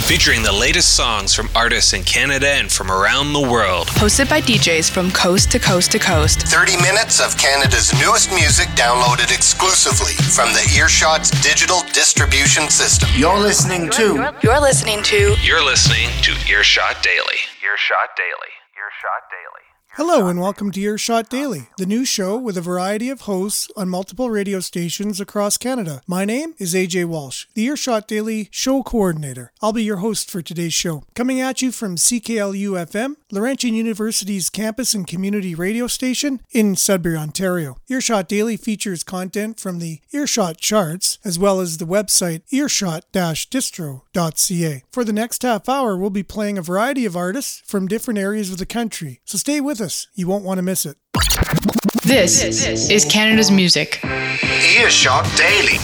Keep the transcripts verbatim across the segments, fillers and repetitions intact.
featuring the latest songs from artists in Canada and from around the world. Hosted by D Js from coast to coast to coast. thirty minutes of Canada's newest music downloaded exclusively from the Earshot's digital distribution system. You're listening to... You're listening to... You're listening to Earshot Daily. Earshot Daily. Earshot Daily. Hello and welcome to Earshot Daily, the new show with a variety of hosts on multiple radio stations across Canada. My name is A J Walsh, the Earshot Daily show coordinator. I'll be your host for today's show. Coming at you from C K L U F M, Laurentian University's campus and community radio station in Sudbury, Ontario. Earshot Daily features content from the Earshot charts, as well as the website earshot dash distro dot c a. For the next half hour, we'll be playing a variety of artists from different areas of the country, so stay with us. You won't want to miss it. This is Canada's music. Earshot Daily.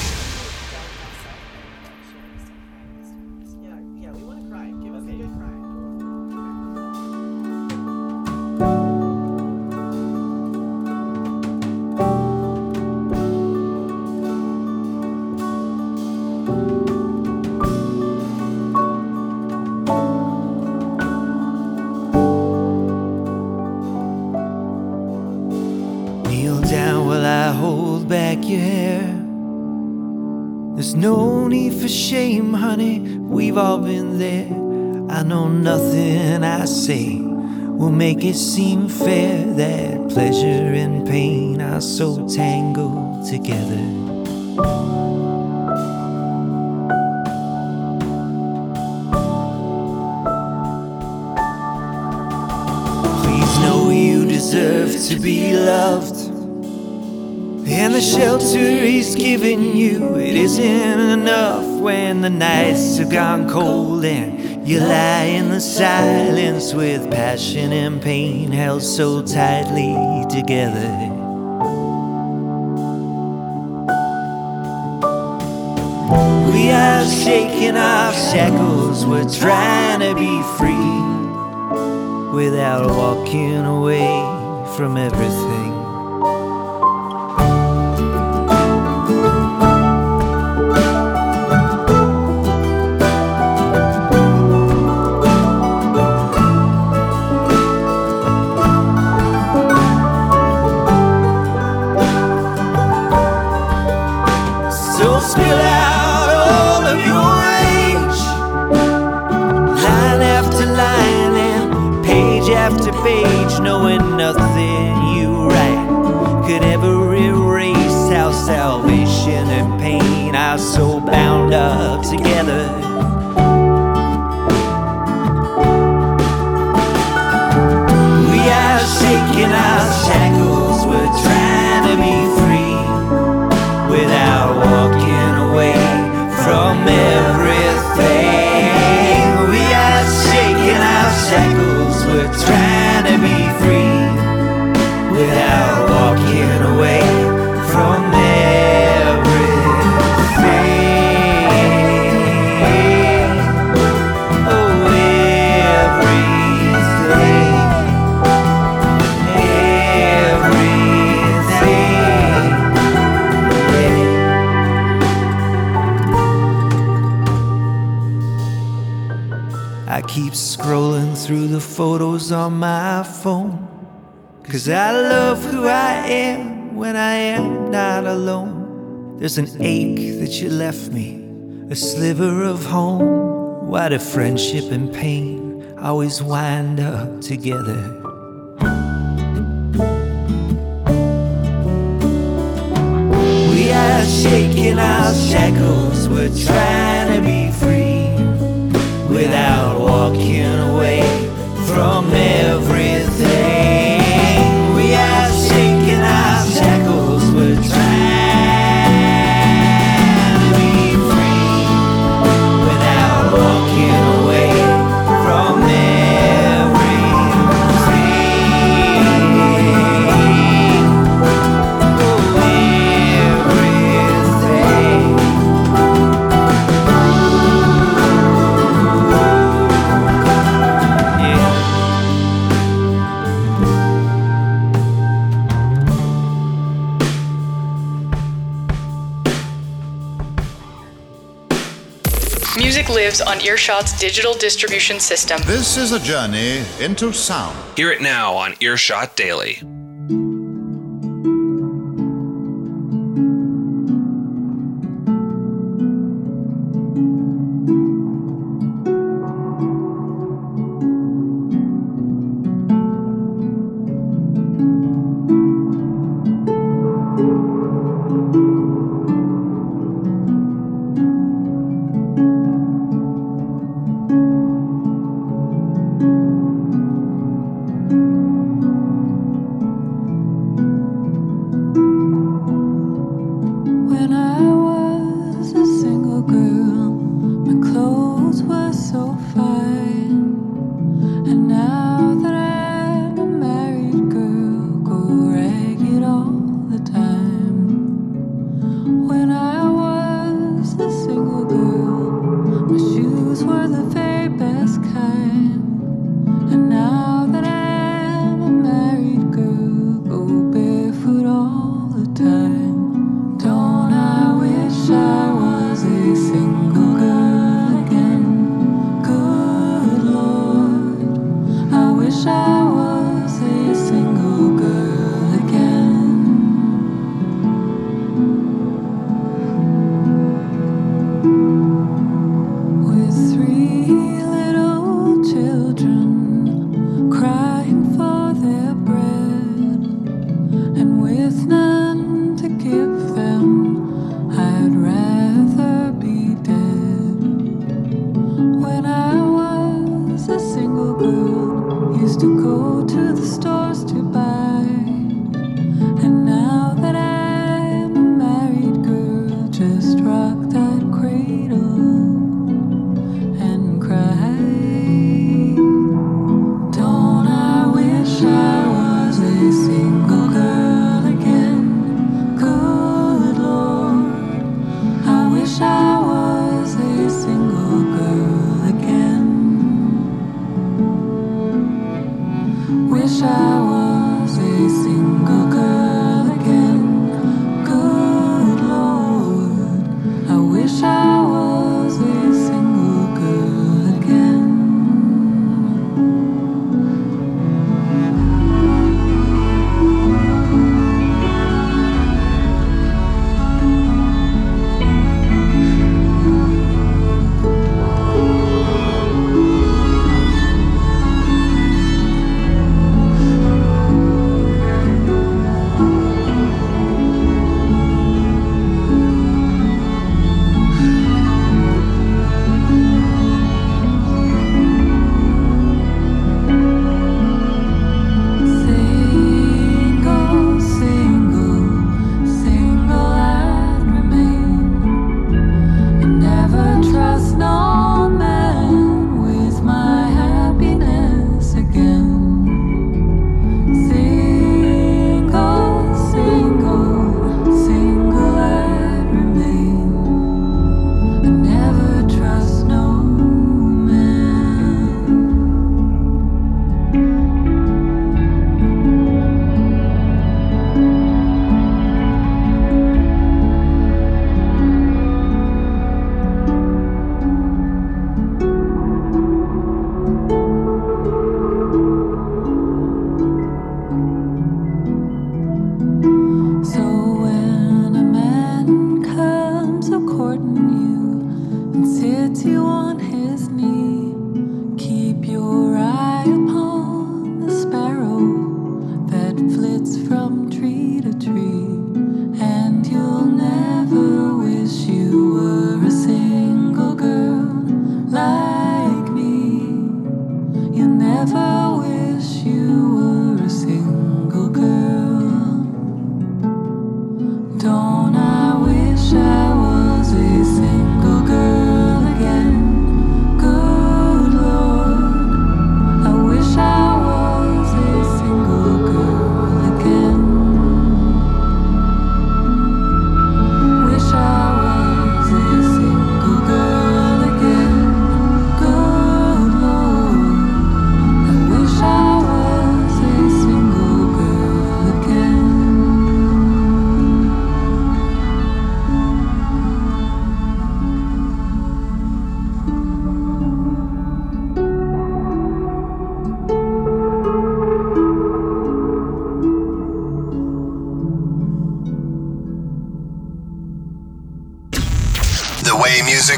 Your hair. There's no need for shame, honey. We've all been there. I know nothing I say will make it seem fair that pleasure and pain are so tangled together. Please know you deserve to be loved. And the shelter he's given you, it isn't enough when the nights have gone cold and you lie in the silence with passion and pain held so tightly together. We are shaking off shackles, we're trying to be free without walking away from everything. Knowing nothing you write could ever erase how salvation and pain are so bound up together. We are shaking our shackles, we're trying to be free without walking away from everything. We are shaking our shackles, we're trying to be free without walking away from everything. Oh, everything. Everything. I keep scrolling through the photos on my phone, 'cause I love who I am when I am not alone. There's an ache that you left me, a sliver of home. Why do friendship and pain always wind up together? We are shaking our shackles, we're trying to be free without walking away from everything. We are shaking our shackles, we're trying to be free without walking away from everything. Oh, everything. lives on Earshot's digital distribution system. This is a journey into sound. Hear it now on Earshot Daily.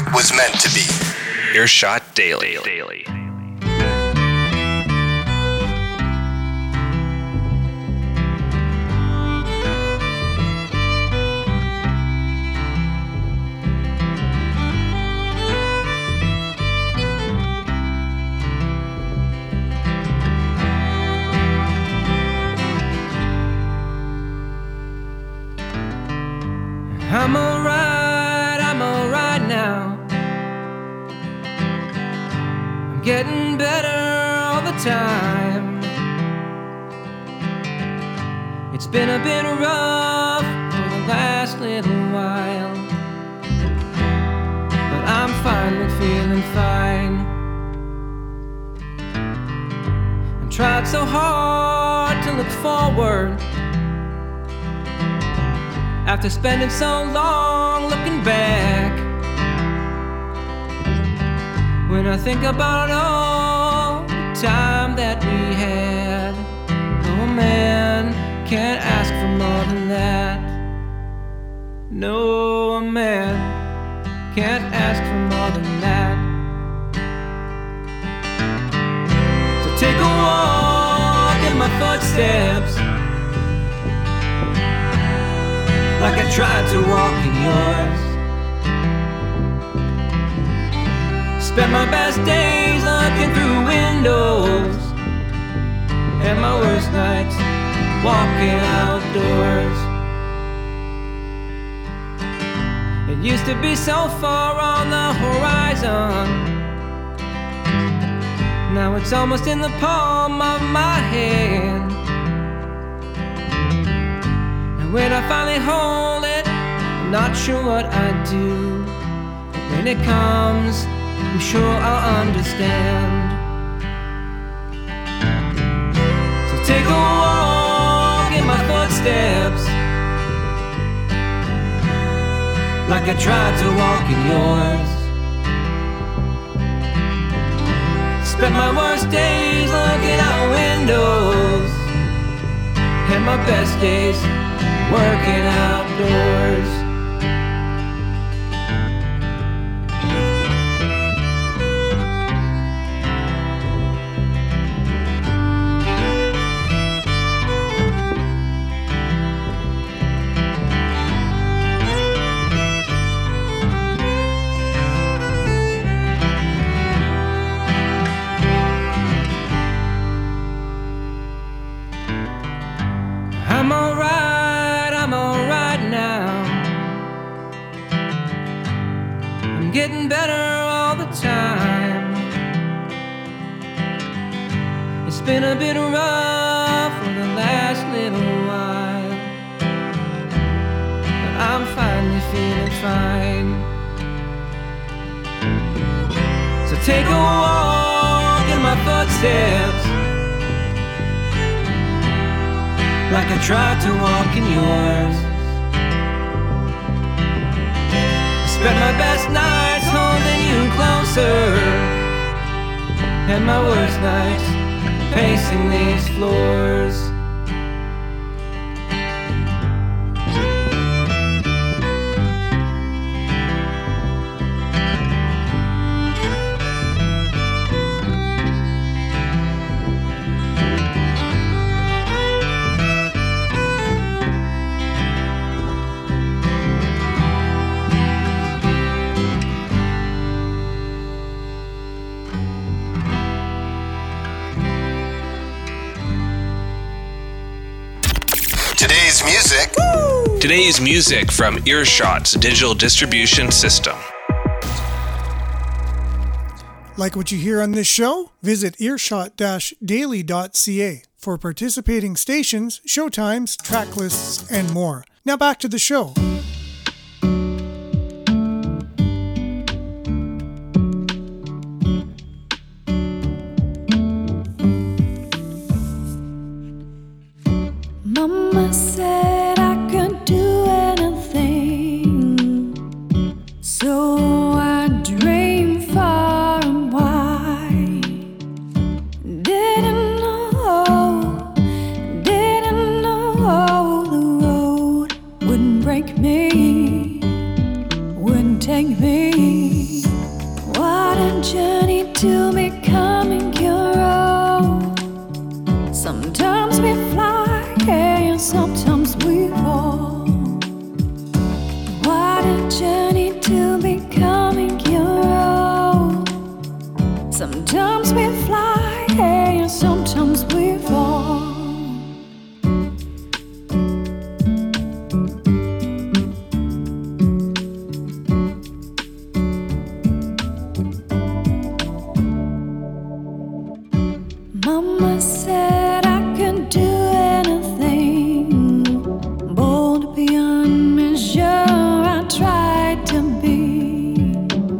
was meant to be. Earshot Daily. Daily. I'm alright, I'm alright now. I'm getting better all the time. It's been a bit rough for the last little while, but I'm finally feeling fine. I tried so hard to look forward after spending so long looking back. When I think about all the time that we had, no man can't ask for more than that. No man can't ask for more than that. So take a walk in my footsteps, like I tried to walk in yours. Spent my best days looking through windows, and my worst nights walking outdoors. It used to be so far on the horizon, now it's almost in the palm of my hand. When I finally hold it, I'm not sure what I do, but when it comes, I'm sure I'll understand. So take a walk in my footsteps, like I tried to walk in yours. Spent my worst days looking out windows, and my best days working outdoors. I'm alright, I'm alright now. I'm getting better all the time. It's been a bit rough for the last little while, but I'm finally feeling fine. So take a walk in my footsteps, like I tried to walk in yours. I spent my best nights holding you closer, and my worst nights pacing these floors. Today's music. Today's music from Earshot's digital distribution system. Like what you hear on this show? Visit earshot dash daily dot c a for participating stations, showtimes, track lists, and more. Now back to the show. Mama said I could do anything, so I dreamed far and wide. Didn't know, didn't know the road wouldn't break me. a journey to becoming your own. Sometimes we fly and sometimes we fall. What a journey to becoming your own. Sometimes we fly and sometimes we fall. Mama said I could do anything, bold beyond measure. I tried to be.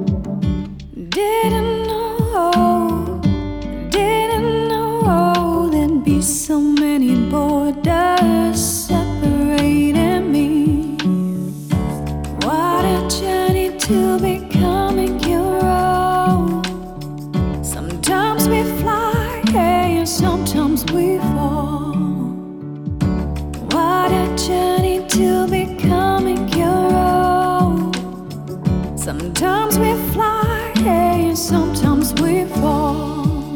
Didn't know, didn't know there'd be so many borders separating me. What a journey to becoming your own. Sometimes we fly and sometimes we fall. What a journey to becoming your own. Sometimes we fly and sometimes we fall.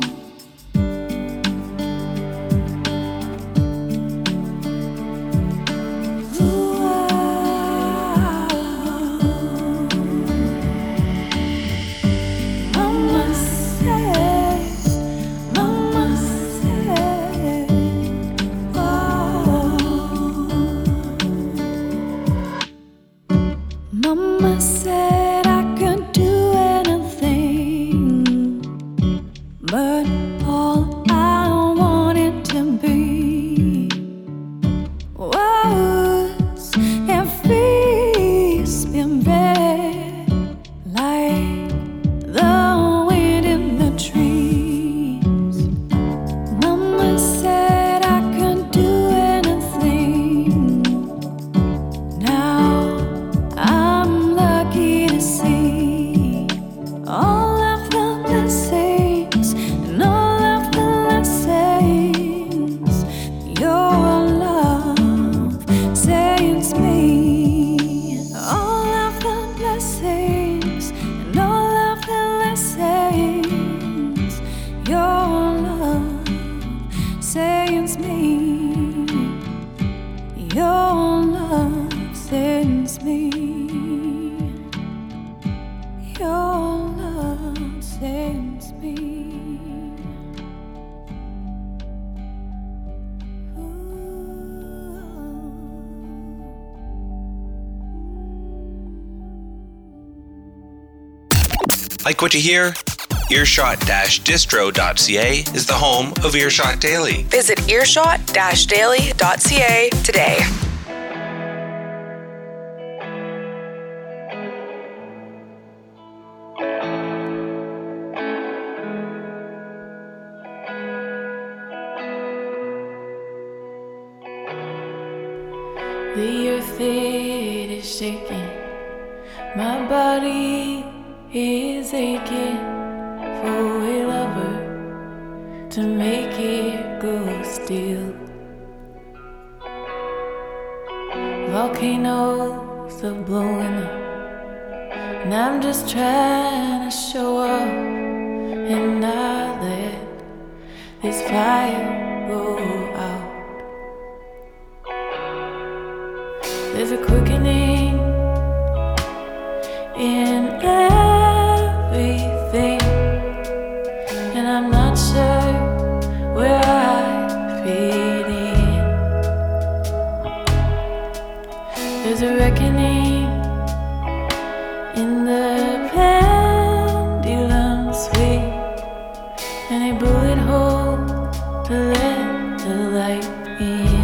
Ooh, ah. Mama said, Mama said, oh. Mama said I could do anything, but all I wanted to be was a feast been red like the wind in the trees. Mama said I could do anything. Now I'm lucky to see all of the blessings and all of the lessons your love saves me. All of the blessings and all of the lessons your love saves me. Your love saves me. Your love saves me. Like what you hear? earshot dash distro dot c a is the home of Earshot Daily. Visit earshot dash daily dot c a today. The earth it is shaking, my body is aching for a lover to make it go still. Volcanoes are blowing up, and I'm just trying to show up and not let this fire go out. There's a quickening in everything, and I'm not sure where I fit in. There's a reckoning in the pendulum swing, and a bullet hole to let the light in.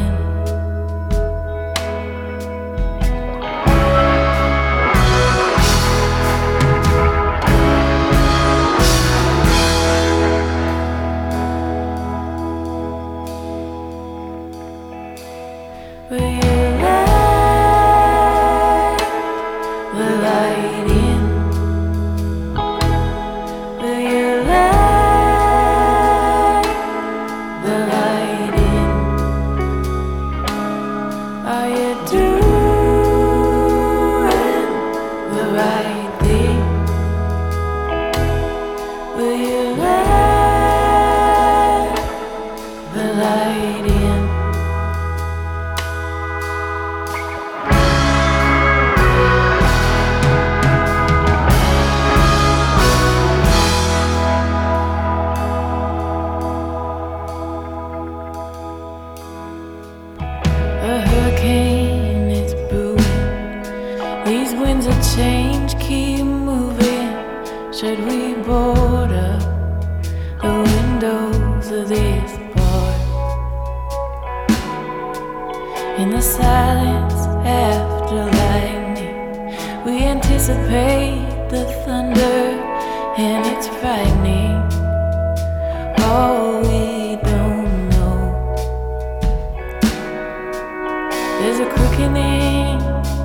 Will you let the light in? Will you let the light in? the silence after lightning. We anticipate the thunder, and it's frightening. Oh, we don't know. There's a quickening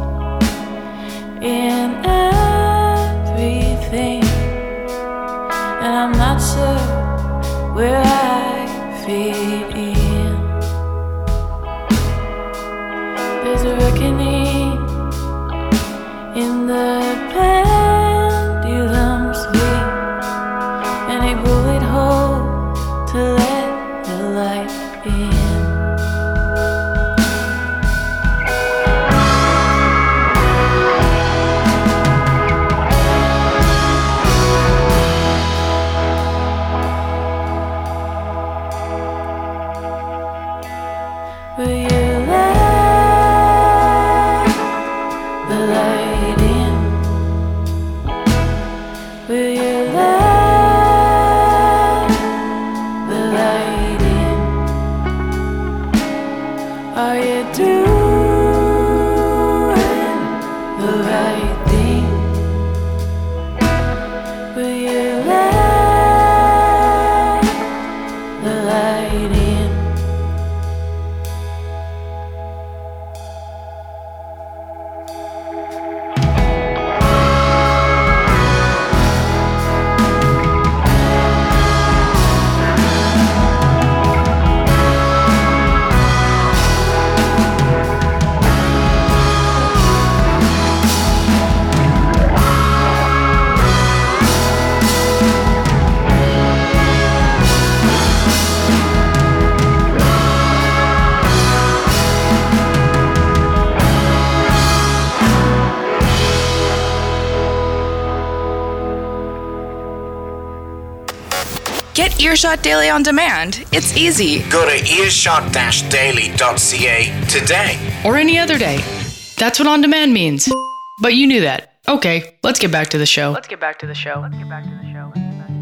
in everything, and I'm not sure where I fit in. There's a reckoning in the pendulum's beat, and a bullet hole to let the light in. Will you let the light in? Will you let the light in? Are you doing the right thing? Will you let the light in? Get Earshot Daily on demand. It's easy. Go to earshot daily dot c a today. Or any other day. That's what on demand means. But you knew that. Okay, let's get back to the show. Let's get back to the show. Let's get back to the show. Let's get back to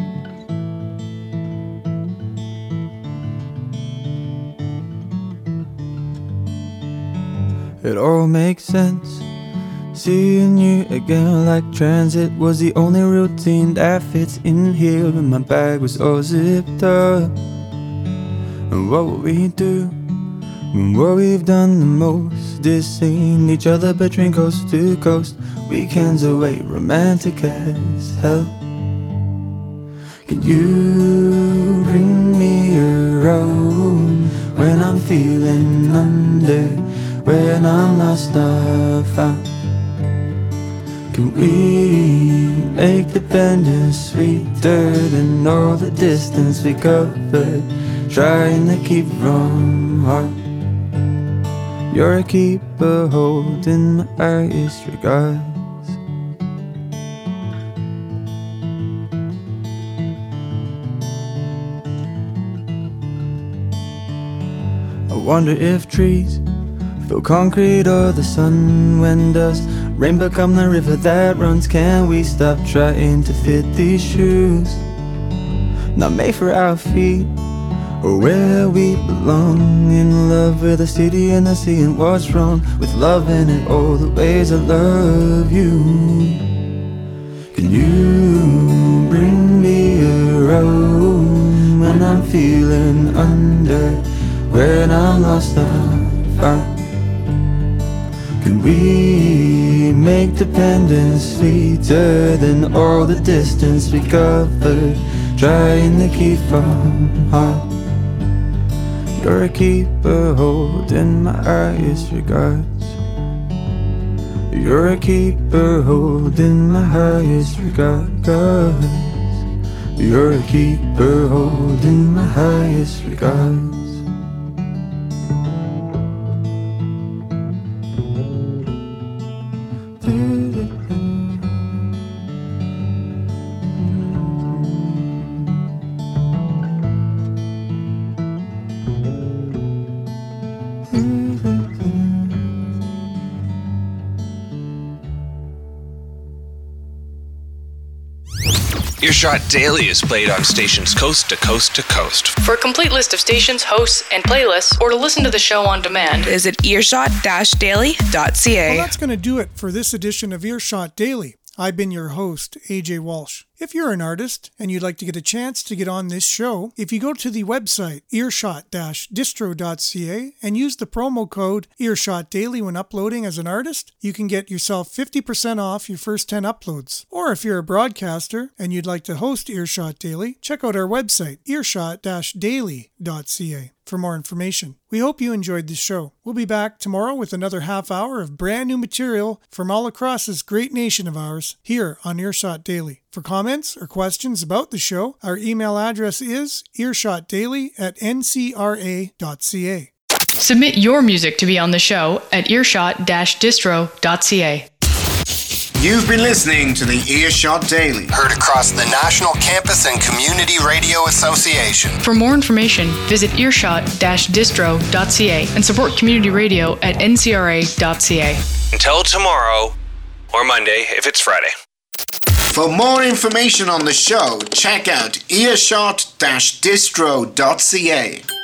the show. It all makes sense. Seeing you again like transit was the only routine that fits in here. And my bag was all zipped up. And what will we do when what we've done the most is seeing each other between coast to coast? Weekends away, romantic as hell. Can you bring me around when I'm feeling under, when I'm lost or found? Can we make the bender sweeter than all the distance we covered, trying to keep from heart? You're a keeper holding my highest regards. I wonder if trees feel concrete or the sun when dust rain become the river that runs. Can we stop trying to fit these shoes, not made for our feet or where we belong? In love with the city and the sea, and what's wrong with loving it all the ways I love you? Can you bring me around when I'm feeling under, when I'm lost and found? Can we make dependence sweeter than all the distance we covered, trying to keep from heart? You're a keeper holding my highest regards. You're a keeper holding my highest regards. You're a keeper holding my highest regards. Earshot Daily is played on stations coast to coast to coast. For a complete list of stations, hosts, and playlists, or to listen to the show on demand, visit earshot dash daily dot c a. Well, that's going to do it for this edition of Earshot Daily. I've been your host, A J Walsh. If you're an artist and you'd like to get a chance to get on this show, if you go to the website earshot dash distro dot c a and use the promo code Earshot Daily when uploading as an artist, you can get yourself fifty percent off your first ten uploads. Or if you're a broadcaster and you'd like to host Earshot Daily, check out our website earshot dash daily dot c a for more information. We hope you enjoyed this show. We'll be back tomorrow with another half hour of brand new material from all across this great nation of ours here on Earshot Daily. For comments or questions about the show, our email address is earshotdaily at n c r a dot c a. submit your music to be on the show at earshot dash distro dot c a. You've been listening to the Earshot Daily. Heard across the National Campus and Community Radio Association. For more information, visit earshot dash distro dot c a and support community radio at n c r a dot c a. Until tomorrow, or Monday if it's Friday. For more information on the show, check out earshot dash distro dot c a.